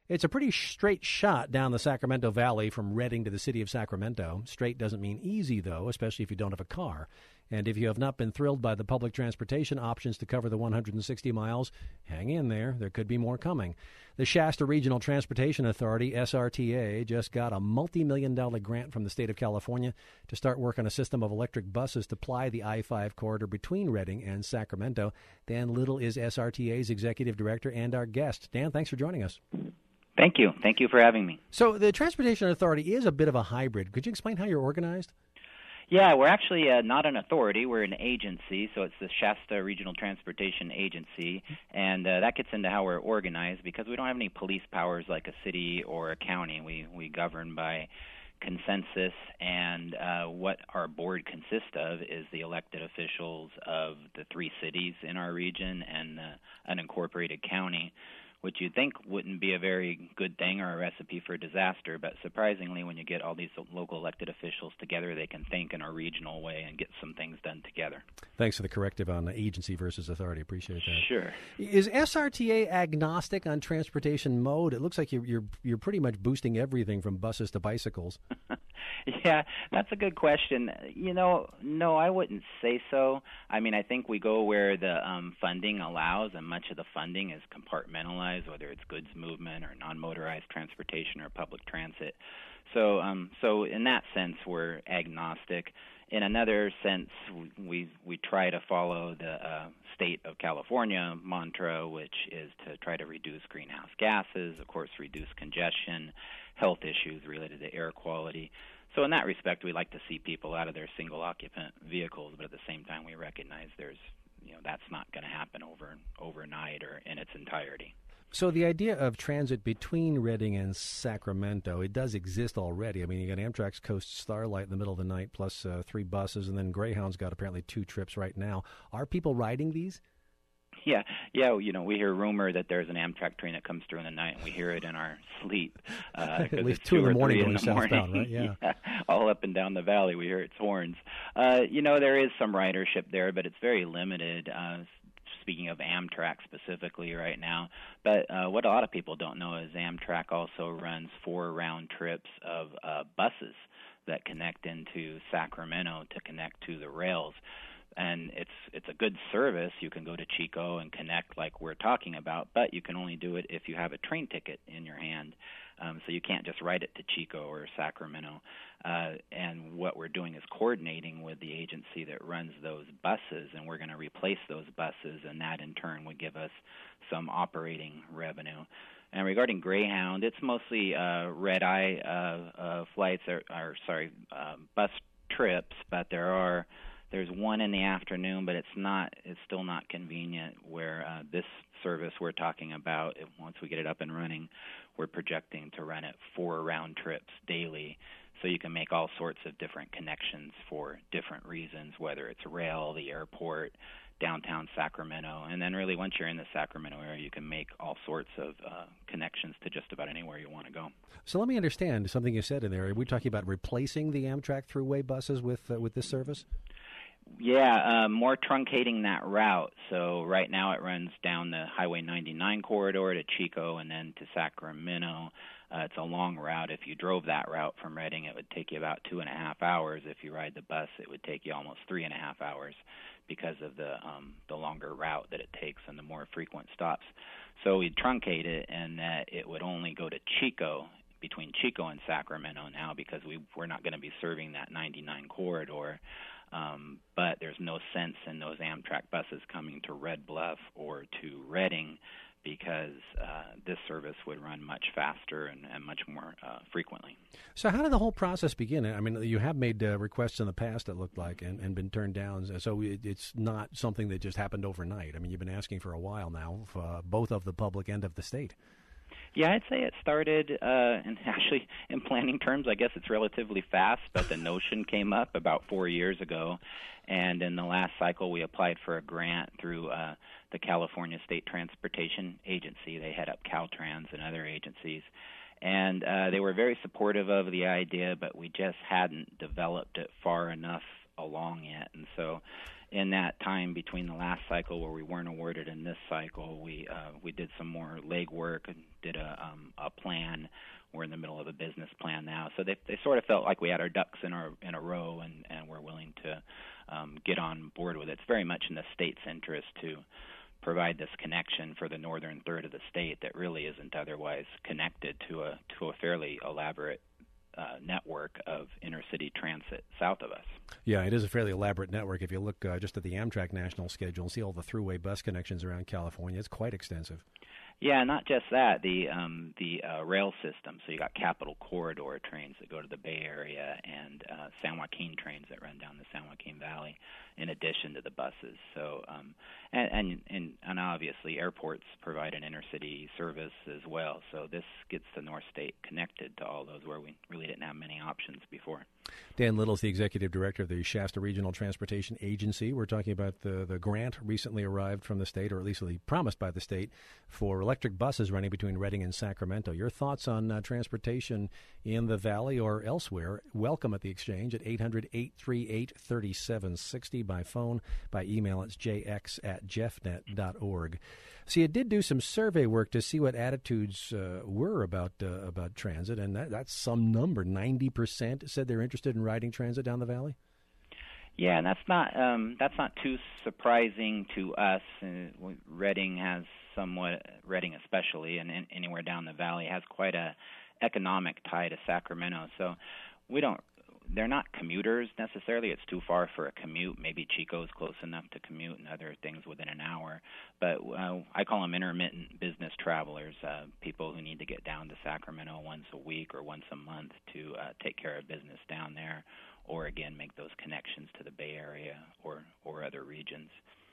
It's a pretty straight shot down the Sacramento Valley from Redding to the city of Sacramento. Straight doesn't mean easy, though, especially if you don't have a car. And if you have not been thrilled by the public transportation options to cover the 160 miles, hang in there. There could be more coming. The Shasta Regional Transportation Authority, SRTA, just got a multi-million-dollar grant from the state of California to start work on a system of electric buses to ply the I-5 corridor between Redding and Sacramento. Dan Little is SRTA's executive director and our guest. Dan, thanks for joining us. Thank you. Thank you for having me. So the Transportation Authority is a bit of a hybrid. Could you explain how you're organized? Yeah, we're actually not an authority. We're an agency, so it's the Shasta Regional Transportation Agency, and that gets into how we're organized because we don't have any police powers like a city or a county. We govern by consensus, and what our board consists of is the elected officials of the 3 cities in our region and an unincorporated county, which you'd think wouldn't be a very good thing or a recipe for disaster, but surprisingly, when you get all these local elected officials together, they can think in a regional way and get some things done together. Thanks for the corrective on agency versus authority. Appreciate that. Sure. Is SRTA agnostic on transportation mode? It looks like you're pretty much boosting everything from buses to bicycles. Yeah, that's a good question. No, I wouldn't say so. I mean, I think we go where the funding allows, and much of the funding is compartmentalized, whether it's goods movement or non-motorized transportation or public transit. So in that sense, we're agnostic. In another sense, we try to follow the state of California mantra, which is to try to reduce greenhouse gases, of course, reduce congestion, health issues related to air quality. So in that respect, we like to see people out of their single-occupant vehicles, but at the same time, we recognize that's not going to happen overnight or in its entirety. So the idea of transit between Redding and Sacramento, it does exist already. I mean, you got Amtrak's Coast Starlight in the middle of the night, plus 3 buses, and then Greyhound's got apparently 2 trips right now. Are people riding these? Yeah. We hear rumor that there's an Amtrak train that comes through in the night, and we hear it in our sleep. At least 2 in the morning going southbound, right? Yeah. All up and down the valley, we hear its horns. There is some ridership there, but it's very limited. Speaking of Amtrak specifically right now, but what a lot of people don't know is Amtrak also runs 4 round trips of buses that connect into Sacramento to connect to the rails. And it's a good service. You can go to Chico and connect like we're talking about, but you can only do it if you have a train ticket in your hand. So you can't just ride it to Chico or Sacramento. And what we're doing is coordinating with the agency that runs those buses, and we're going to replace those buses, and that in turn would give us some operating revenue. And regarding Greyhound, it's mostly red-eye flights, bus trips, but there's one in the afternoon, but it's still not convenient. Where this service we're talking about, once we get it up and running, we're projecting to run it 4 round trips daily, so you can make all sorts of different connections for different reasons, whether it's rail, the airport, downtown Sacramento, and then really once you're in the Sacramento area, you can make all sorts of connections to just about anywhere you want to go. So let me understand something you said in there. Are we talking about replacing the Amtrak Thruway buses with this service? Yeah, more truncating that route. So right now it runs down the Highway 99 corridor to Chico and then to Sacramento. It's a long route. If you drove that route from Redding, it would take you about 2.5 hours. If you ride the bus, it would take you almost 3.5 hours because of the longer route that it takes and the more frequent stops. So we'd truncate it, and that it would only go to Chico, between Chico and Sacramento now, because we're not going to be serving that 99 corridor. But there's no sense in those Amtrak buses coming to Red Bluff or to Redding, because this service would run much faster and much more frequently. So how did the whole process begin? I mean, you have made requests in the past, it looked like, and been turned down. So it's not something that just happened overnight. I mean, you've been asking for a while now, both of the public and of the state. Yeah, I'd say it started, and actually in planning terms, I guess it's relatively fast, but the notion came up about 4 years ago. And in the last cycle, we applied for a grant through the California State Transportation Agency. They head up Caltrans and other agencies. And they were very supportive of the idea, but we just hadn't developed it far enough along yet. And so in that time between the last cycle where we weren't awarded in this cycle, we did some more legwork and did a plan. We're in the middle of a business plan now, so they sort of felt like we had our ducks in a row, and we're willing to get on board with it. It's very much in the state's interest to provide this connection for the northern third of the state that really isn't otherwise connected to a fairly elaborate network of inner-city transit south of us. Yeah, it is a fairly elaborate network. If you look just at the Amtrak national schedule and see all the thruway bus connections around California, it's quite extensive. Yeah, not just that, the rail system. So you got Capital Corridor trains that go to the Bay Area, and San Joaquin trains that run down the San Joaquin Valley, in addition to the buses. So and obviously airports provide an intercity service as well. So this gets the North State connected to all those where we really didn't have many options before. Dan Little is the executive director of the Shasta Regional Transportation Agency. We're talking about the grant recently arrived from the state, or at least promised by the state, for electric buses running between Redding and Sacramento. Your thoughts on transportation in the Valley or elsewhere? Welcome at the Exchange at 800-838-3760 by phone. By email, it's jx@jeffnet.org. So you did do some survey work to see what attitudes were about transit, and that's some number. 90% said they're interested in riding transit down the valley. Yeah, and that's not too surprising to us. Redding especially, and anywhere down the valley, has quite a economic tie to Sacramento. So they're not commuters necessarily. It's too far for a commute. Maybe Chico's close enough to commute and other things within an hour. But I call them intermittent business travelers, people who need to get down to Sacramento once a week or once a month to take care of business down there, or again make those connections to the Bay Area or other regions.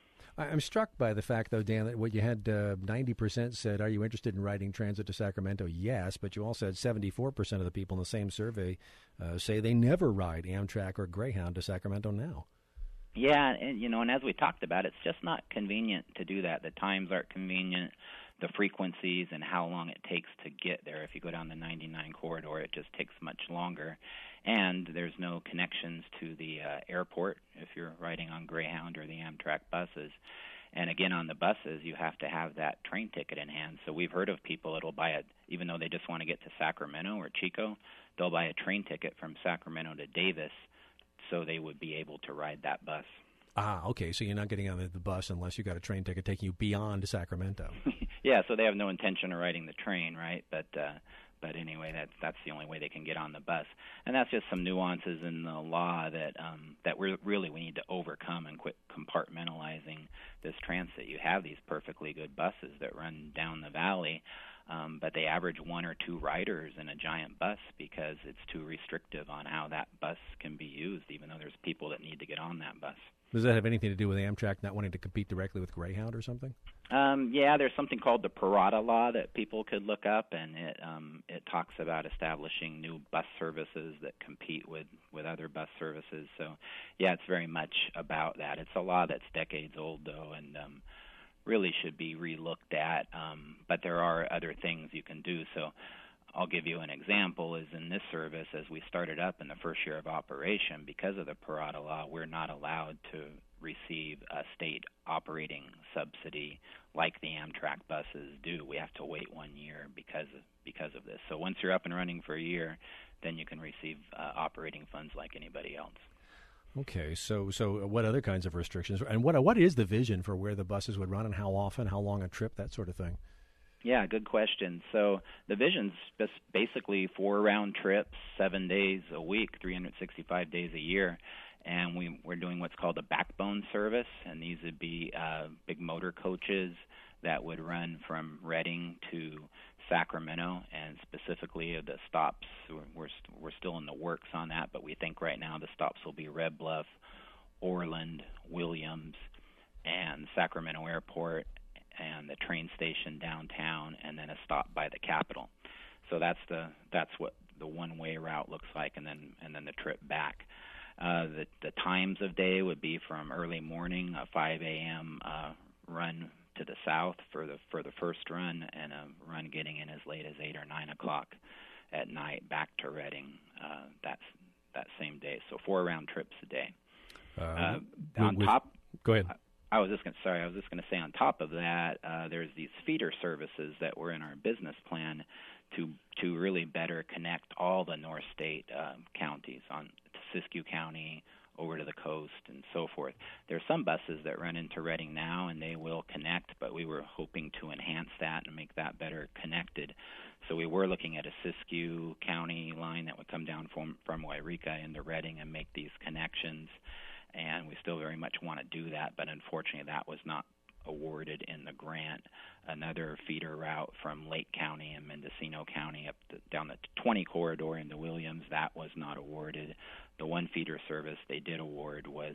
I'm struck by the fact, though, Dan, that what you had 90% said, are you interested in riding transit to Sacramento? Yes, but you also had 74% of the people in the same survey say they never ride Amtrak or Greyhound to Sacramento now. Yeah, and as we talked about, it's just not convenient to do that. The times aren't convenient, the frequencies and how long it takes to get there. If you go down the 99 corridor, it just takes much longer. And there's no connections to the airport if you're riding on Greyhound or the Amtrak buses. And again, on the buses, you have to have that train ticket in hand. So we've heard of people that'll buy it, even though they just want to get to Sacramento or Chico, they'll buy a train ticket from Sacramento to Davis so they would be able to ride that bus. Ah, okay. So you're not getting on the bus unless you got a train ticket taking you beyond Sacramento. Yeah, so they have no intention of riding the train, right? But anyway, that's the only way they can get on the bus, and that's just some nuances in the law that we need to overcome and quit compartmentalizing this transit. You have these perfectly good buses that run down the valley, but they average one or two riders in a giant bus because it's too restrictive on how that bus can be used, even though there's people that need to get on that bus. Does that have anything to do with Amtrak not wanting to compete directly with Greyhound or something? Yeah, there's something called the Parada Law that people could look up, and it talks about establishing new bus services that compete with other bus services. So, yeah, it's very much about that. It's a law that's decades old, though, and really should be relooked at. But there are other things you can do. So I'll give you an example. Is in this service, as we started up in the first year of operation, because of the Parada Law, we're not allowed to receive a state operating subsidy like the Amtrak buses do. We have to wait 1 year because of this. So once you're up and running for a year, then you can receive operating funds like anybody else. Okay, so what other kinds of restrictions, and what is the vision for where the buses would run and how often, how long a trip, that sort of thing? Yeah, good question. So the vision's just basically 4 round trips, 7 days a week, 365 days a year. And we're doing what's called a backbone service, and these would be big motor coaches that would run from Redding to Sacramento, and specifically the stops. We're still in the works on that, but we think right now the stops will be Red Bluff, Orland, Williams, and Sacramento Airport, and the train station downtown, and then a stop by the Capitol. So that's what the one-way route looks like, and then the trip back. The times of day would be from early morning, a 5 a.m. Run to the south for the first run, and a run getting in as late as 8 or 9 o'clock at night back to Redding that same day. So 4 round trips a day. Go ahead. I was just going to say on top of that, there's these feeder services that were in our business plan to really better connect all the North State counties on to Siskiyou County, over to the coast and so forth. There are some buses that run into Reading now, and they will connect, but we were hoping to enhance that and make that better connected. So we were looking at a Siskiyou County line that would come down from Wairika into Reading and make these connections, and we still very much want to do that, but unfortunately that was not awarded in the grant. Another feeder route from Lake County and Mendocino County down the 20 corridor into Williams, that was not awarded. The one feeder service they did award was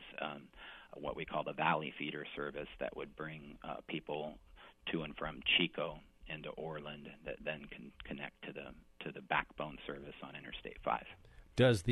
what we call the Valley Feeder Service that would bring people to and from Chico into Orland that then can connect to the backbone service on Interstate 5. Does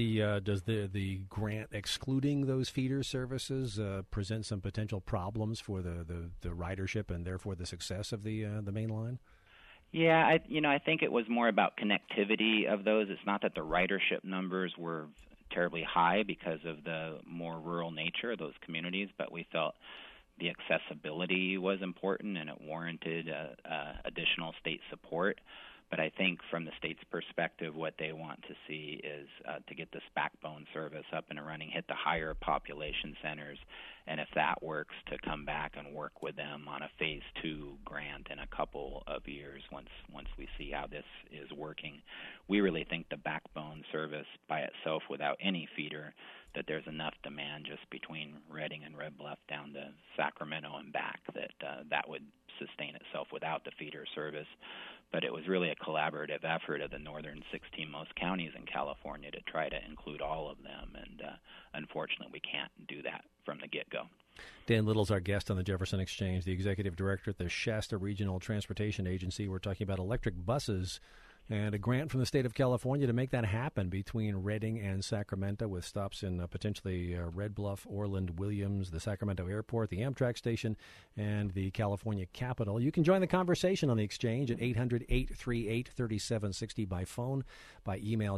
the grant excluding those feeder services present some potential problems for the ridership and therefore the success of the main line? Yeah, I think it was more about connectivity of those. It's not that the ridership numbers were terribly high because of the more rural nature of those communities, but we felt the accessibility was important and it warranted additional state support. But I think from the state's perspective, what they want to see is to get this backbone service up and running, hit the higher population centers, and if that works, to come back and work with them on a Phase 2 grant in a couple of years once we see how this is working. We really think the backbone service by itself without any feeder, that there's enough demand just between Reading and Red Bluff down to Sacramento and back that would sustain itself without the feeder service. But it was really a collaborative effort of the northern 16 most counties in California to try to include all of them, and unfortunately we can't do that from the get-go. Dan Little's our guest on the Jefferson Exchange, the executive director at the Shasta Regional Transportation Agency. We're talking about electric buses and a grant from the state of California to make that happen between Reading and Sacramento, with stops in potentially Red Bluff, Orland, Williams, the Sacramento Airport, the Amtrak station, and the California Capitol. You can join the conversation on the Exchange at 800-838-3760 by phone, by email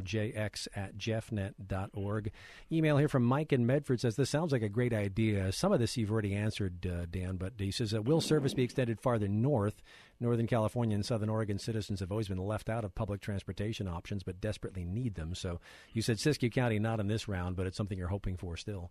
jx@jeffnet.org. Email here from Mike in Medford says, this sounds like a great idea. Some of this you've already answered, Dan, but he says, will service be extended farther north? Northern California and Southern Oregon citizens have always been left out of public transportation options but desperately need them. So you said Siskiyou County not in this round, but it's something you're hoping for still.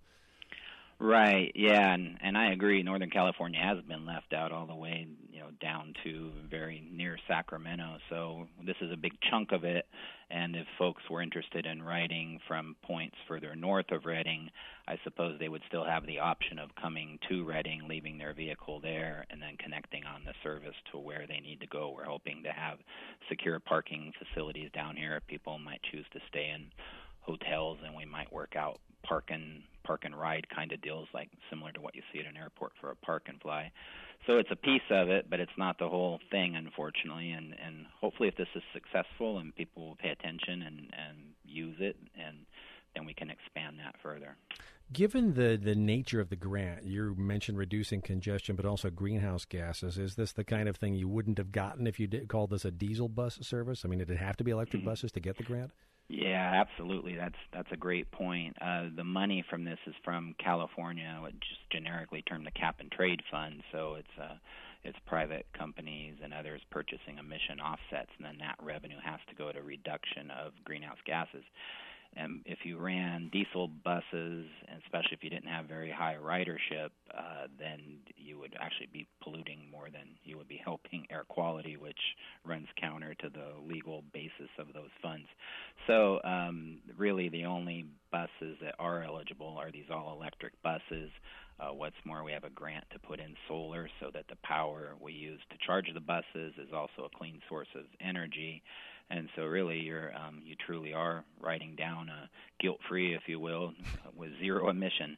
Right, yeah, and I agree. Northern California has been left out all the way, down to very near Sacramento. So this is a big chunk of it, and if folks were interested in riding from points further north of Reading, I suppose they would still have the option of coming to Reading, leaving their vehicle there, and then connecting on the service to where they need to go. We're hoping to have secure parking facilities down here. People might choose to stay in hotels, and we might work out park and ride kind of deals, like similar to what you see at an airport for a park and fly. So it's a piece of it, but it's not the whole thing, unfortunately. And hopefully if this is successful and people will pay attention and use it, and then we can expand that further. Given the nature of the grant, you mentioned reducing congestion, but also greenhouse gases. Is this the kind of thing you wouldn't have gotten if you called this a diesel bus service? I mean, did it have to be electric buses to get the grant? Yeah, absolutely. That's a great point. The money from this is from California, which is generically termed the Cap and Trade Fund. So it's private companies and others purchasing emission offsets, and then that revenue has to go to reduction of greenhouse gases. And if you ran diesel buses, and especially if you didn't have very high ridership, then you would actually be polluting more than you would be helping air quality, which runs counter to the legal basis of those funds. So really the only buses that are eligible are these all-electric buses. What's more, we have a grant to put in solar so that the power we use to charge the buses is also a clean source of energy. And so really you truly are riding down guilt-free, if you will, with zero emission.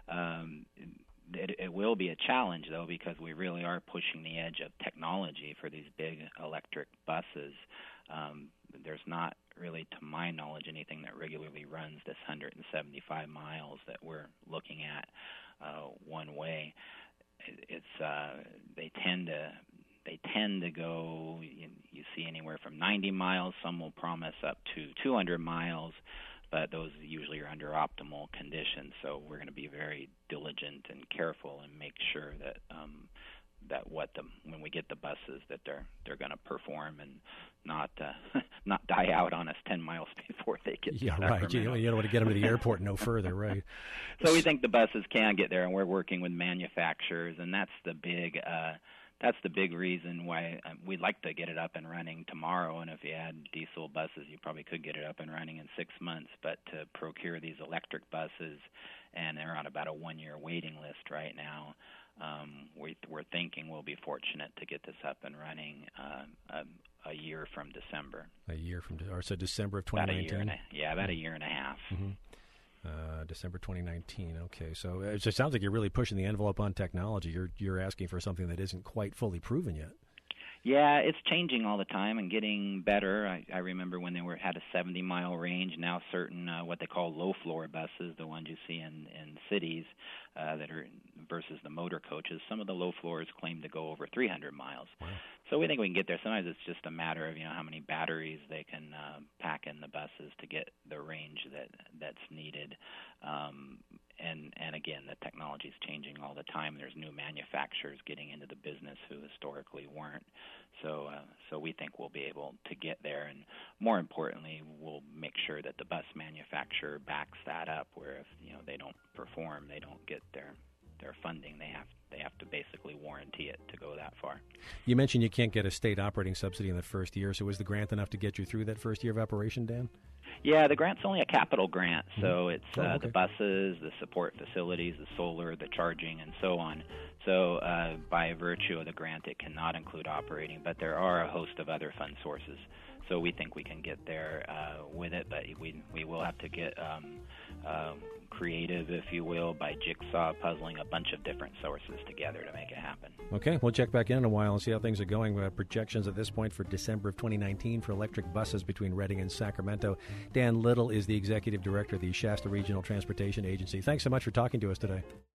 It will be a challenge, though, because we really are pushing the edge of technology for these big electric buses. There's not really, to my knowledge, anything that regularly runs this 175 miles that we're looking at one way. They tend to go, you see anywhere from 90 miles. Some will promise up to 200 miles. but those usually are under optimal conditions. So we're going to be very diligent and careful and make sure that when we get the buses that they're going to perform and not not die out on us 10 miles before they get to Sacramento. Right. You don't want to get them to the airport no further, right? So we think the buses can get there, and we're working with manufacturers, and that's the big reason why we'd like to get it up and running tomorrow. And if you had diesel buses, you probably could get it up and running in 6 months. But to procure these electric buses, and they're on about a 1-year waiting list right now, we're thinking we'll be fortunate to get this up and running a year from December. So December of 2019? About a year and a half. Mm-hmm. December 2019. Okay, so it sounds like you're really pushing the envelope on technology. You're asking for something that isn't quite fully proven yet. Yeah, it's changing all the time and getting better. I remember when they had a 70-mile range. Now certain what they call low-floor buses, the ones you see in cities that are versus the motor coaches, some of the low floors claim to go over 300 miles. Wow. So we think we can get there. Sometimes it's just a matter of how many batteries they can pack in the buses to get the range that's needed. And again, the technology is changing all the time. There's new manufacturers getting into the business who historically weren't. So we think we'll be able to get there, and more importantly, we'll make sure that the bus manufacturer backs that up. Where if they don't perform, they don't get their funding. They have to basically warranty it to go that far. You mentioned you can't get a state operating subsidy in the first year. So was the grant enough to get you through that first year of operation, Dan? Yeah, the grant's only a capital grant, so it's okay. The buses, the support facilities, the solar, the charging, and so on. So by virtue of the grant, it cannot include operating, but there are a host of other fund sources. So we think we can get there with it, but we will have to get creative, if you will, by jigsaw puzzling a bunch of different sources together to make it happen. Okay, we'll check back in a while and see how things are going. Projections at this point for December of 2019 for electric buses between Redding and Sacramento. Dan Little is the Executive Director of the Shasta Regional Transportation Agency. Thanks so much for talking to us today.